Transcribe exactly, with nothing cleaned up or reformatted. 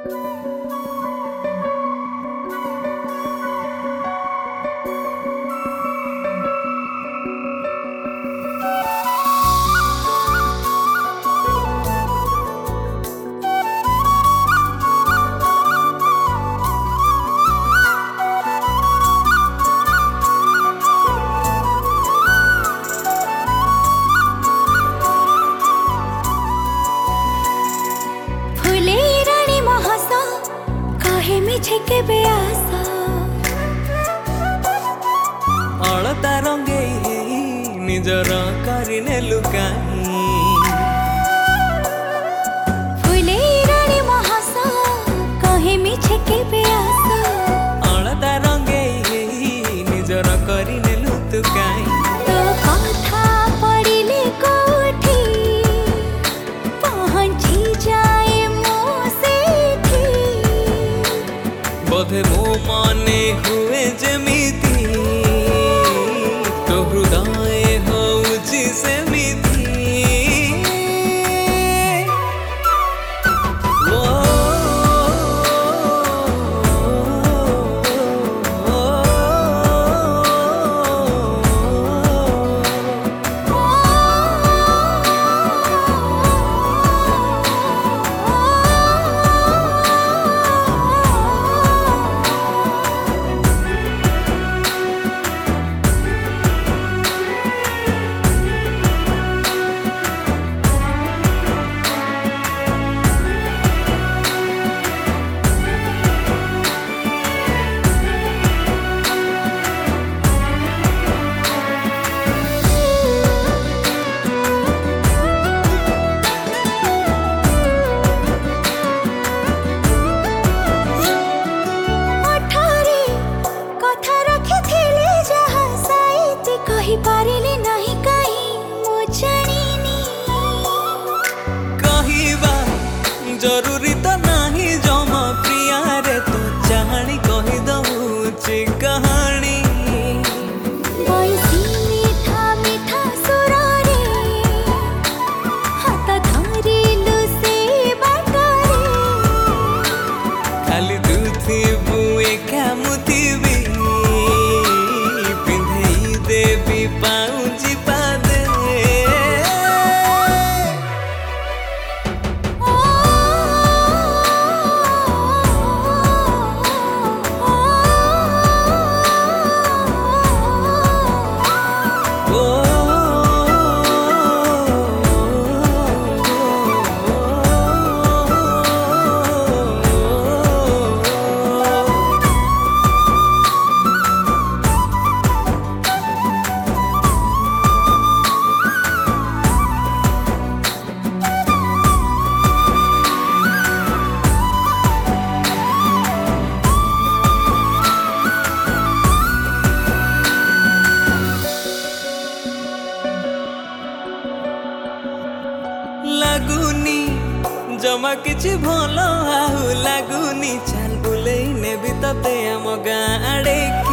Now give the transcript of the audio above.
अलता रंगे निजर करिने लुकाई फुले रानी महासा कहे मिछे के प्यासा अलता रंगे निजर करिने लुकाई तो कथा पड़िले कोठी पहुंची जाए मो सेठी बोधे मो मने हुए जमीती तो हृदय होउची सेमिती पारिले नहीं कहीं मो जानिनी कहिबा जरूरी तो नहीं जमा प्रिया रे तो चाहनी कहि दउची कहानी बैसी मीठा मीठा सुरा रे हाथ धरिलु से बाटरे खाली दुथी बुए कामुथिबी देवी पाउजी पादे लगुनी जमा किछि भलो आहु लगुनी चल बुलेई नेबी तते आम गाँ आड़े।